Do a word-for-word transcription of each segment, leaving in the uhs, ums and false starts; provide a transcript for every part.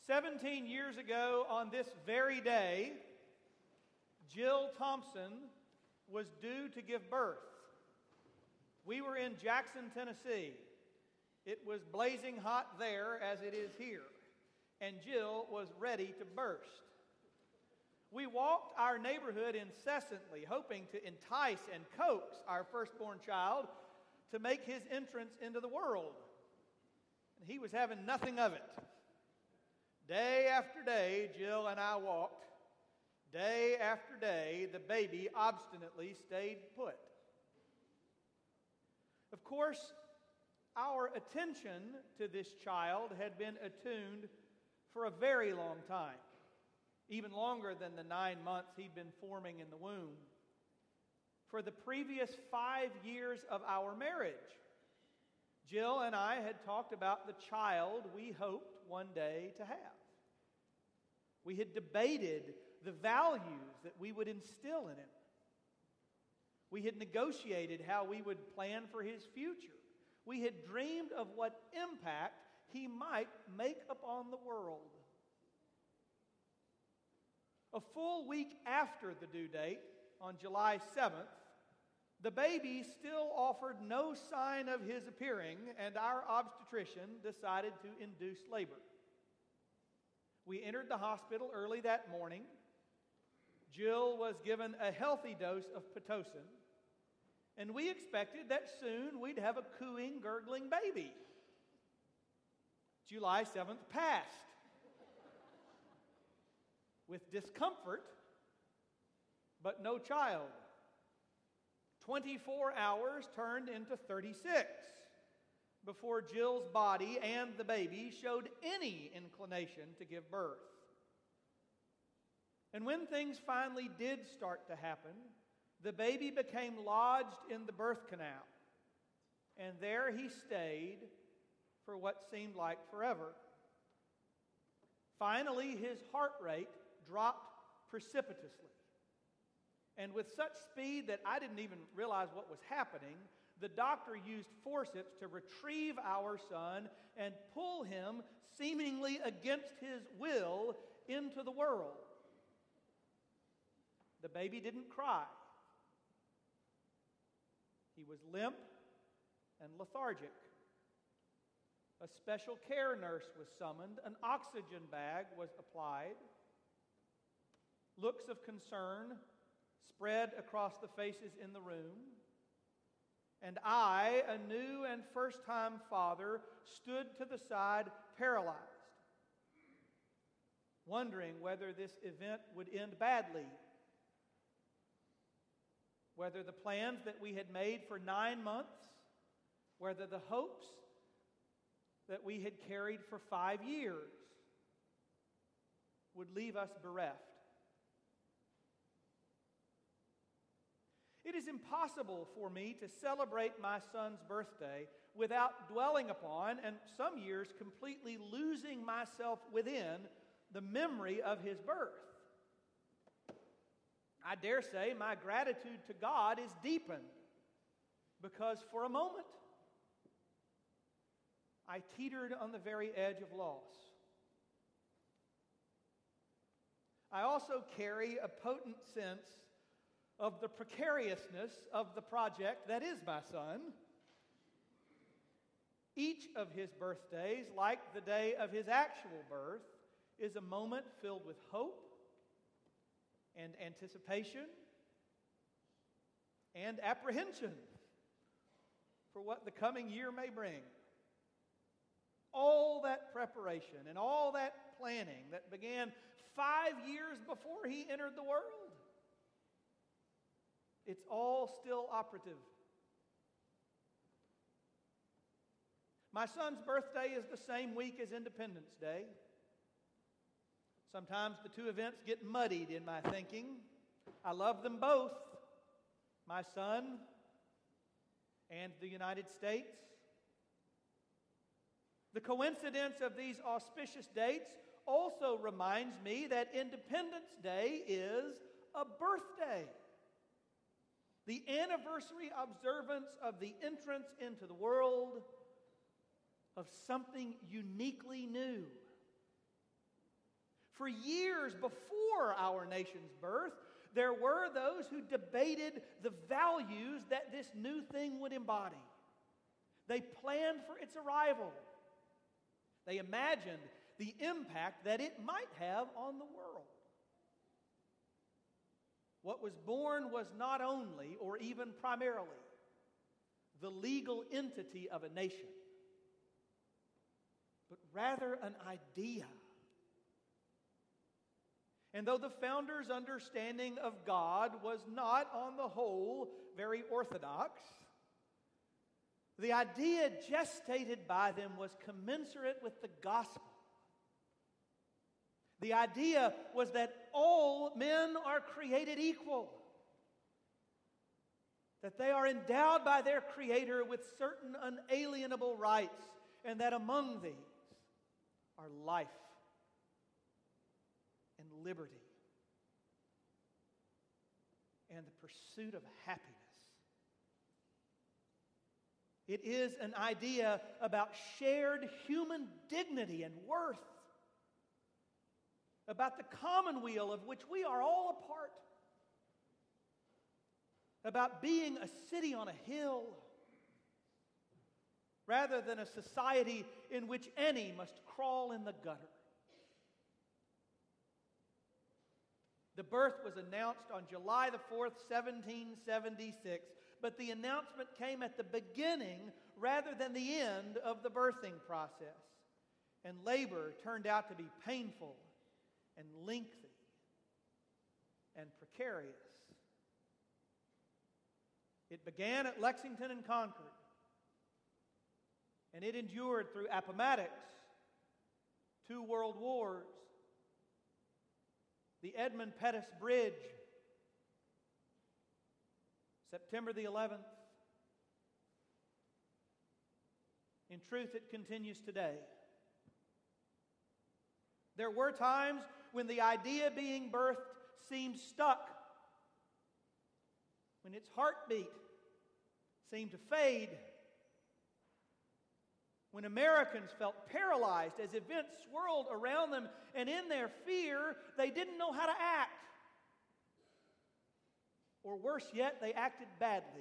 Seventeen years ago on this very day, Jill Thompson was due to give birth. We were in Jackson, Tennessee. It was blazing hot there as it is here, and Jill was ready to burst. We walked our neighborhood incessantly, hoping to entice and coax our firstborn child to make his entrance into the world. And he was having nothing of it. Day after day, Jill and I walked. Day after day, the baby obstinately stayed put. Of course, our attention to this child had been attuned for a very long time, even longer than the nine months he'd been forming in the womb. For the previous five years of our marriage, Jill and I had talked about the child we hoped one day to have. We had debated the values that we would instill in him. We had negotiated how we would plan for his future. We had dreamed of what impact he might make upon the world. A full week after the due date, on July seventh, the baby still offered no sign of his appearing, and our obstetrician decided to induce labor. We entered the hospital early that morning. Jill was given a healthy dose of Pitocin, and we expected that soon we'd have a cooing, gurgling baby. July seventh passed with discomfort, but no child. twenty-four hours turned into thirty-six before Jill's body and the baby showed any inclination to give birth. And when things finally did start to happen, the baby became lodged in the birth canal, and there he stayed for what seemed like forever. Finally, his heart rate dropped precipitously. And with such speed that I didn't even realize what was happening, the doctor used forceps to retrieve our son and pull him, seemingly against his will, into the world. The baby didn't cry. He was limp and lethargic. A special care nurse was summoned. An oxygen bag was applied. Looks of concern spread across the faces in the room. And I, a new and first-time father, stood to the side paralyzed, wondering whether this event would end badly, whether the plans that we had made for nine months, whether the hopes that we had carried for five years would leave us bereft. It is impossible for me to celebrate my son's birthday without dwelling upon, and some years completely losing myself within, the memory of his birth. I dare say my gratitude to God is deepened because for a moment I teetered on the very edge of loss. I also carry a potent sense of the precariousness of the project that is my son. Each of his birthdays, like the day of his actual birth, is a moment filled with hope and anticipation and apprehension for what the coming year may bring. All that preparation and all that planning that began five years before he entered the world, it's all still operative. My son's birthday is the same week as Independence Day. Sometimes the two events get muddied in my thinking. I love them both, my son and the United States. The coincidence of these auspicious dates also reminds me that Independence Day is a birthday. The anniversary observance of the entrance into the world of something uniquely new. For years before our nation's birth, there were those who debated the values that this new thing would embody. They planned for its arrival. They imagined the impact that it might have on the world. What was born was not only, or even primarily, the legal entity of a nation, but rather an idea. And though the founders' understanding of God was not, on the whole, very orthodox, the idea gestated by them was commensurate with the gospel. The idea was that all men are created equal, that they are endowed by their Creator with certain unalienable rights, and that among these are life and liberty and the pursuit of happiness. It is an idea about shared human dignity and worth, about the commonweal of which we are all a part, about being a city on a hill rather than a society in which any must crawl in the gutter. The birth was announced on July the fourth, seventeen seventy-six, but the announcement came at the beginning rather than the end of the birthing process. And labor turned out to be painful and lengthy and precarious. It began at Lexington and Concord, and it endured through Appomattox, two world wars, the Edmund Pettus Bridge, September the eleventh. In truth, it continues today. There were times when the idea being birthed seemed stuck, when its heartbeat seemed to fade, when Americans felt paralyzed as events swirled around them, and in their fear, they didn't know how to act. Or worse yet, they acted badly.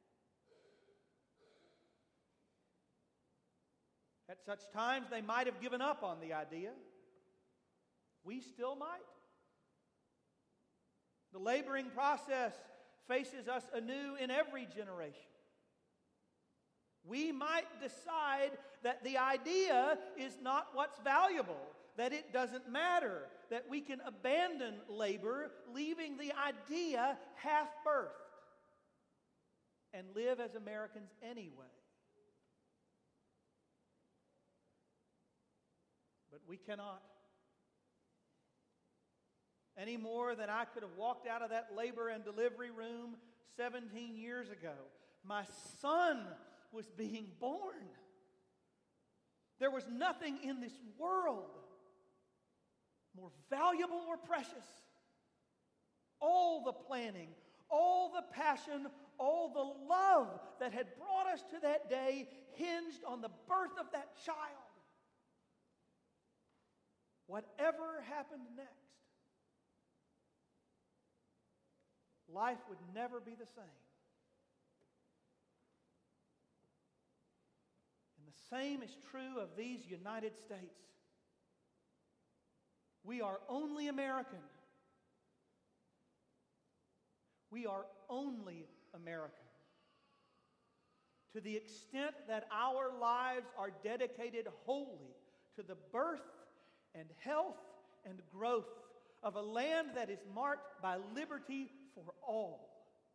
At such times, they might have given up on the idea. We still might. The laboring process faces us anew in every generation. We might decide that the idea is not what's valuable, that it doesn't matter, that we can abandon labor, leaving the idea half-birthed, and live as Americans anyway. But we cannot. Any more than I could have walked out of that labor and delivery room seventeen years ago. My son was being born. There was nothing in this world more valuable or precious. All the planning, all the passion, all the love that had brought us to that day hinged on the birth of that child. Whatever happened next, life would never be the same. And the same is true of these United States. We are only American. We are only American. To the extent that our lives are dedicated wholly to the birth and health and growth of a land that is marked by liberty for all.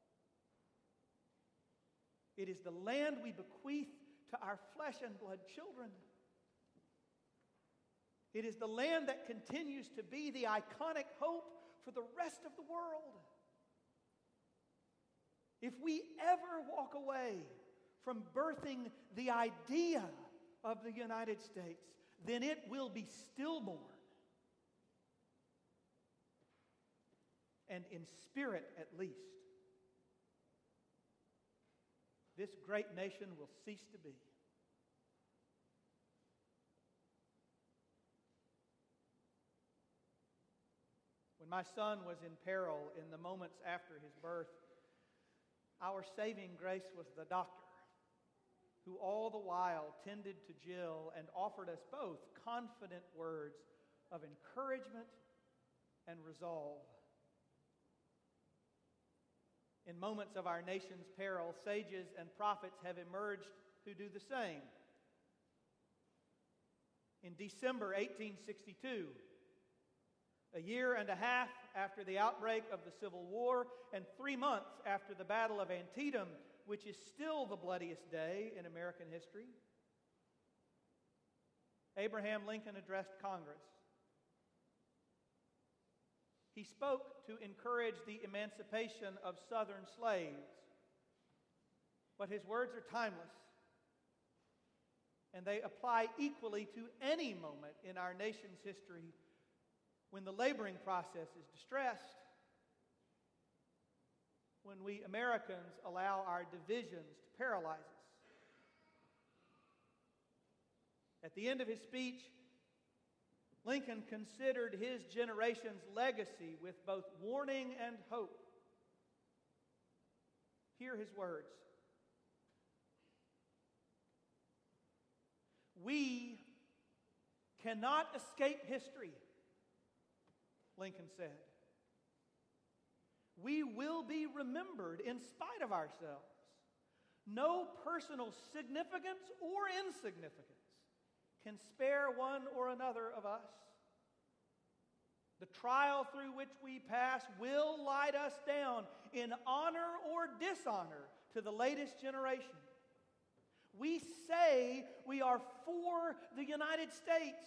It is the land we bequeath to our flesh and blood children. It is the land that continues to be the iconic hope for the rest of the world. If we ever walk away from birthing the idea of the United States, then it will be stillborn. And in spirit, at least, this great nation will cease to be. When my son was in peril in the moments after his birth, our saving grace was the doctor, who all the while tended to Jill and offered us both confident words of encouragement and resolve. In moments of our nation's peril, sages and prophets have emerged who do the same. In December eighteen sixty-two, a year and a half after the outbreak of the Civil War and three months after the Battle of Antietam, which is still the bloodiest day in American history, Abraham Lincoln addressed Congress. He spoke to encourage the emancipation of Southern slaves, but his words are timeless, and they apply equally to any moment in our nation's history when the laboring process is distressed, when we Americans allow our divisions to paralyze us. At the end of his speech, Lincoln considered his generation's legacy with both warning and hope. Hear his words. "We cannot escape history," Lincoln said. "We will be remembered in spite of ourselves. No personal significance or insignificance can spare one or another of us. The trial through which we pass will light us down in honor or dishonor to the latest generation. We say we are for the United States.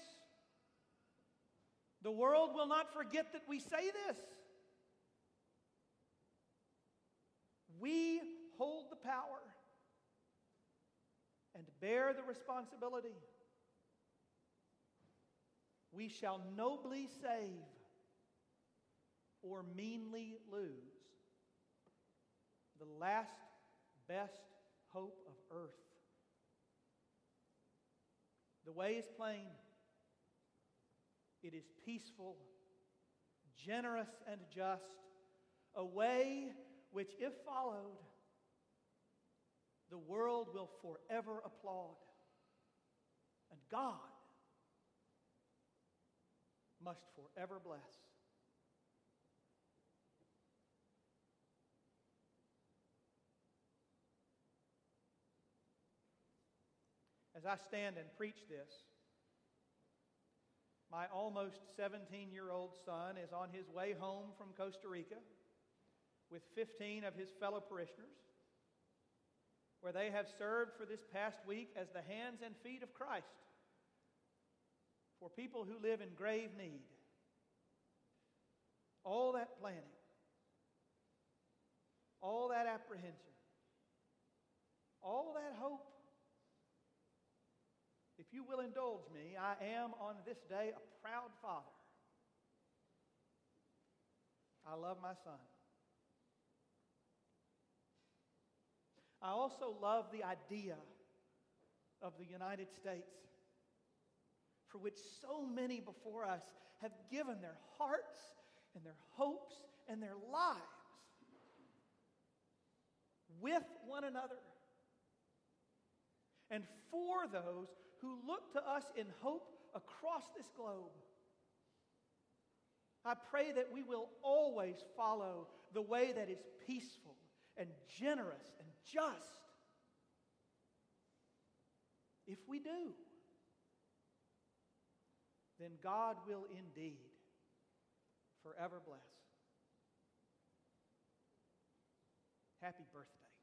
The world will not forget that we say this. We hold the power and bear the responsibility. We shall nobly save or meanly lose the last best hope of earth. The way is plain. It is peaceful, generous, and just, a way which, if followed, the world will forever applaud, and God must forever bless. As I stand and preach this, my almost seventeen-year-old son is on his way home from Costa Rica with fifteen of his fellow parishioners, where they have served for this past week as the hands and feet of Christ for people who live in grave need. All that planning, all that apprehension, all that hope. If you will indulge me, I am on this day a proud father. I love my son. I also love the idea of the United States, for which so many before us have given their hearts and their hopes and their lives with one another. And for those who look to us in hope across this globe, I pray that we will always follow the way that is peaceful and generous and just. If we do, then God will indeed forever bless. Happy birthday.